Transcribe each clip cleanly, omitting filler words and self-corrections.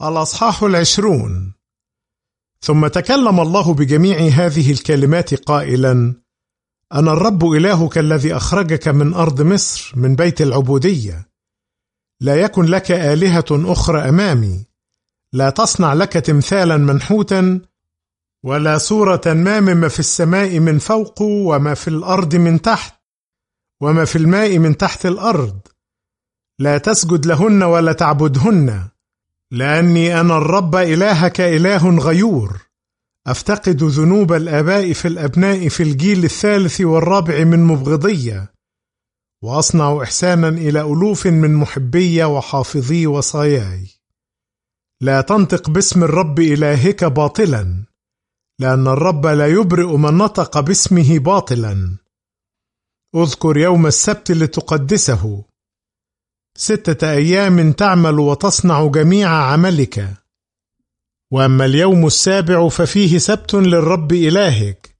الأصحاح 20. ثم تكلم الله بجميع هذه الكلمات قائلا: أنا الرب إلهك الذي أخرجك من أرض مصر من بيت العبودية. لا يكن لك آلهة أخرى أمامي. لا تصنع لك تمثالا منحوتا ولا صورة ما مما في السماء من فوق وما في الأرض من تحت وما في الماء من تحت الأرض. لا تسجد لهن ولا تعبدهن، لأني أنا الرب إلهك إله غيور، أفتقد ذنوب الآباء في الأبناء في الجيل الثالث والرابع من مبغضية، وأصنع إحسانا إلى ألوف من محبي وحافظي وصاياي. لا تنطق باسم الرب إلهك باطلا، لأن الرب لا يبرئ من نطق باسمه باطلا. اذكر يوم السبت لتقدسه، 6 أيام تعمل وتصنع جميع عملك، وأما اليوم السابع ففيه سبت للرب إلهك.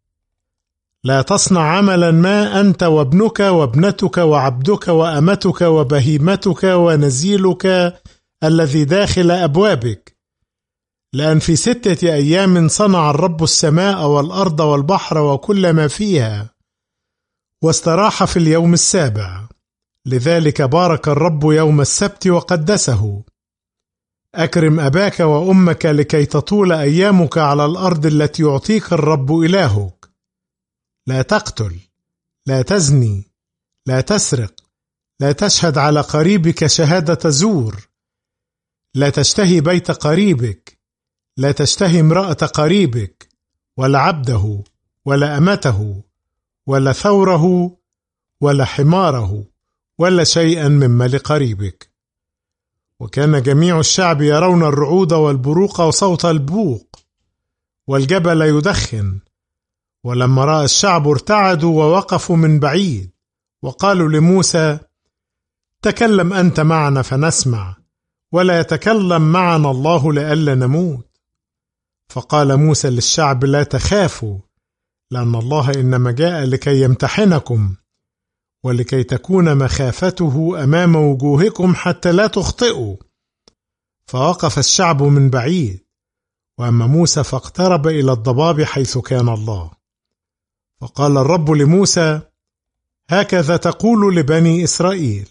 لا تصنع عملا ما أنت وابنك وابنتك وعبدك وأمتك وبهيمتك ونزيلك الذي داخل أبوابك، لأن في 6 أيام صنع الرب السماء والأرض والبحر وكل ما فيها، واستراح في اليوم السابع. لذلك بارك الرب يوم السبت وقدسه. أكرم أباك وأمك لكي تطول أيامك على الأرض التي يعطيك الرب إلهك. لا تقتل، لا تزني، لا تسرق، لا تشهد على قريبك شهادة زور، لا تشتهي بيت قريبك، لا تشتهي امرأة قريبك، ولا عبده، ولا أمته، ولا ثوره، ولا حماره، ولا شيئا مما لقريبك. وكان جميع الشعب يرون الرعود والبروق وصوت البوق والجبل يدخن. ولما رأى الشعب ارتعدوا ووقفوا من بعيد، وقالوا لموسى: تكلم أنت معنا فنسمع، ولا يتكلم معنا الله لئلا نموت. فقال موسى للشعب: لا تخافوا، لأن الله إنما جاء لكي يمتحنكم، ولكي تكون مخافته أمام وجوهكم حتى لا تخطئوا. فوقف الشعب من بعيد، وأما موسى فاقترب إلى الضباب حيث كان الله. فقال الرب لموسى: هكذا تقول لبني إسرائيل: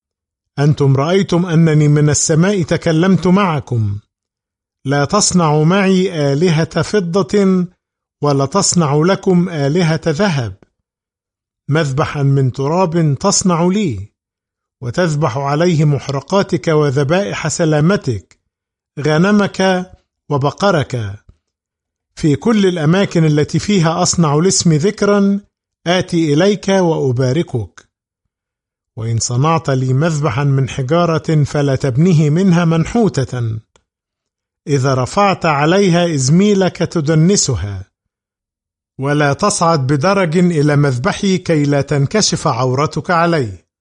أنتم رأيتم أنني من السماء تكلمت معكم. لا تصنعوا معي آلهة فضة، ولا تصنع لكم آلهة ذهب. مذبحا من تراب تصنع لي، وتذبح عليه محرقاتك وذبائح سلامتك، غنمك وبقرك. في كل الأماكن التي فيها أصنع لاسمي ذكرا آتي إليك وأباركك. وإن صنعت لي مذبحا من حجارة فلا تبنيه منها منحوتة. إذا رفعت عليها إزميلك تدنسها، ولا تصعد بدرج إلى مذبحي كي لا تنكشف عورتك عليه.